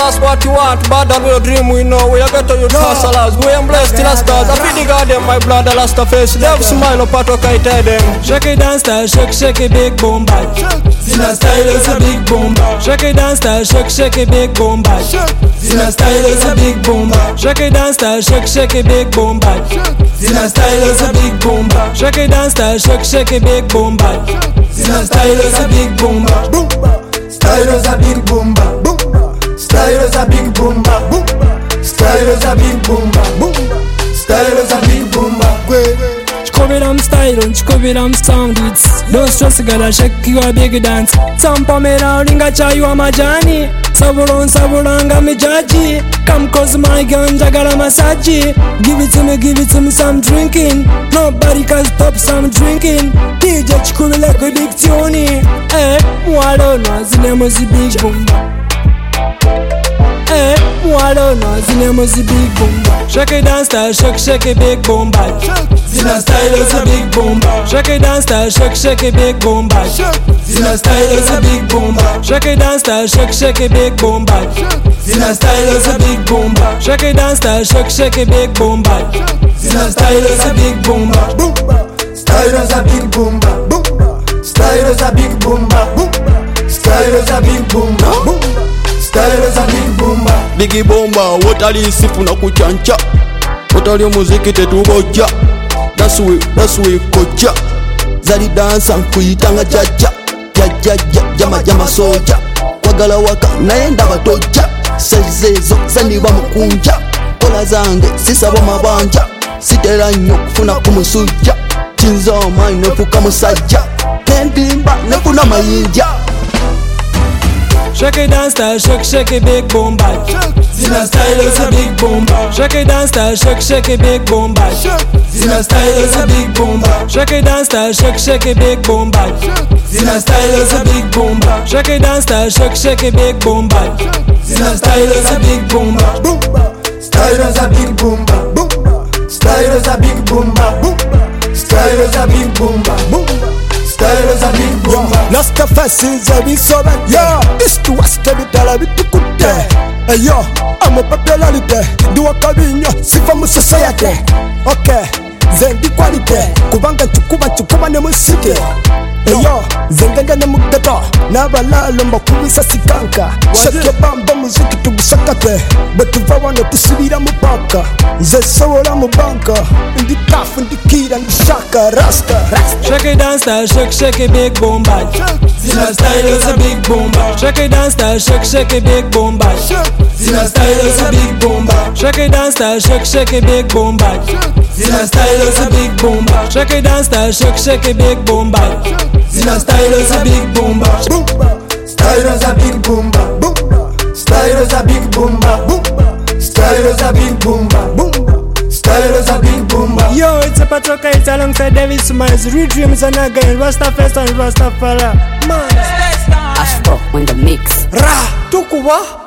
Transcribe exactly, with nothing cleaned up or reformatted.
us what you want, but that we dream we know. We are better you hustlers. We are blessed till stars. I feed the garden, my blood, the last of face. Them smile up at what I tell them. Shake it down style, shake, shake it big boom bag. Zina style is a big boom bag. Shake it down style, shake, shake it big boom bag. Zina style is a big boom bag. Shake it down style, shake, shake it big boom bag. Zina style is a big boom bag. Shake it down style, shake, shake it big boom bag. Zina style is a big boom bag. Style is a big boom bag. Style is a big boom bag. Style is a big boom bag. Style is a big boom bag. Chikobiram style, chikobiram sound it's. Don't stress, gotta shake your big dance. Sampa mera ringa chayu amajani. Saburon saburanga mijaji. Come cause my ganja gala masaji. Give it to me, give it to me some drinking. Nobody can stop some drinking. D J chikumi like a big tune. Eh, walo no zine mozi big boom. Eh, walo no zine mozi big boom. Shake it down style, shake, shake it big boom bag. Zina style is a big boom bag. Shake it down style, shake, shake it big boom bag. Zina style is a big boom bag. Shake it down style, shake, shake it big boom bag. Zina style is a big boom bag. Shake it down style, shake, shake it big boom bag. Zina style is a big boom bag. Style is a big boom bag. Style is a big boom bag. Style is a big boom bag. Style is a big boom bag. Biggie bomba, wotali sifuna kuchancha. Wotali muziki tetuboja. That's we, that's we koja. Zali dansa nkuyitanga jaja. Jaja, jama, jama soja. Wagala waka, naenda batoja. Sezezo, zani bamukunja. Kola zange, sisaba mabanja. Sitera nyo kufuna kumusuja. Chinzoma inefuka musajja. Kendimba nefuna mayinja. Shake it down style, shake, shake it big boom bag. Zina style is a big boom bag. Shake it down style, shake, shake it big boom bag. Zina style is a big boom bag. Shake it down style, shake, shake it big boom bag. Zina style is a big boom bag. Shake it down style, shake, shake it big boom bag. Zina style is a big boom bag. Style is a big boom bag. Style is a big boom bag. Style is a big boom bag. Style is a big boom bag. Lasta faces a big sober. Yeah, this to us to be tell a bit to good day. Hey yo, I'm a popularity. Do a cabin, see from society. Okay, then the quality. Kubanga chukuba chukuba nemu city. Hey yo, zenganga nemu gata. Naba la lomba kubisa sikanka. Shake bamba muziki tugusakate. Betuva wano tusubira mupaka. Nze sobola mubanka. Ndi tough, ndi kid, ndi shaka, rasta. Shake it down style, shake, shake it big boom bag. Zina style is a big boom bag. Shake it down style, shake, shake it big boom bag. Zina style is a big boom bag. Shake it down style, shake, shake it big boom bag. Zina style is a big boom bag. Shake it down style, shake, shake it big boom bag. Zina style is a big boom bag. Style is a big boom bag. Style is a big boom bag. Style is a big boom bag. Style is a big boom bag. Yo, it's a Patroka, it's alongside David Smiles. Real Dreams and again, Rastafest and Rastafari. Man, Astro on the mix. Ra, tukuwa.